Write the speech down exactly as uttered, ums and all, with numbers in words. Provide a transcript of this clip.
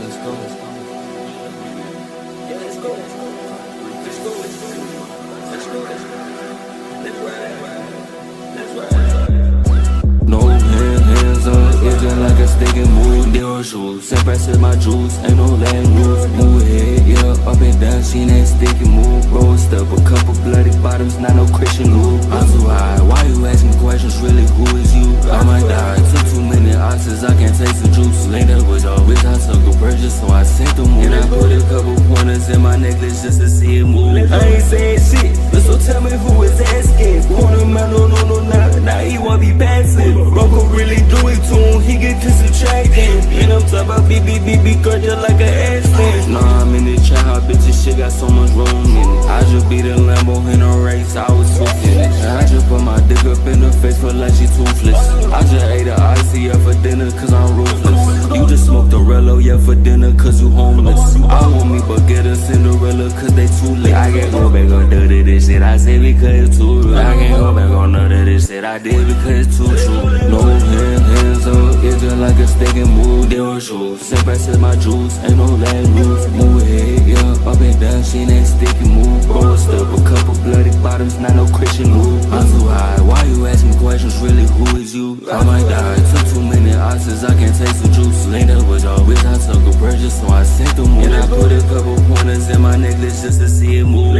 let's go, let's go. Yeah, let's go. Let's go. Let's go. Let's go. Let's go. Let's go. Let's ride. Let's ride. No hands, hands up, it's just like a stick and move. Zero shoes, separate is my juice, ain't no land rules. Move ahead, yeah, up and down, she ain't sticky move. Roll step, a couple bloody bottoms, not no Christian move. I'm too high, why you asking questions? Really, who is you? I might die, took too many oxys, I can't taste the juice. Linked up with y'all, bitch, I took a purchase, so I sent them move. And I put a couple pointers in my necklace just to see it move. I ain't saying shit, but so tell me who is asking. Corner man, no, no, no, nah, nah, he won't be passive. Bronco really do it to him, he get to subtracting. And I'm talking about B B B B girl just like an ass. Nah, I'm in the trap, bitch, this shit got so much room in it. I just beat a Lambo in a race, I was too finished. I just put my dick up in her face, feel like she toothless. I just ate a icy up for dinner, cause I'm ruthless. You just smoked a Rello, yeah, for dinner, cause you homeless. I want me, but get a Cinderella, cause they too late. I can't go back on none of this shit I say because it's too real. I can't go back on none of this shit I did because it's too true. No hands, hands up, it's just like a stick and move. Zero shoes, separate is my juice, ain't no land rules. Move ahead, yeah, up and down, she ain't sticky move. Roll step, a couple bloody bottoms, not no Christian move. I'm too high, why you asking questions? Really, who is you? I might die, took too many oxys, I can't taste the juice. Linked up with y'all, bitch, I took a purchase, so I sent them move. And I put a couple pointers in my necklace just to see it move.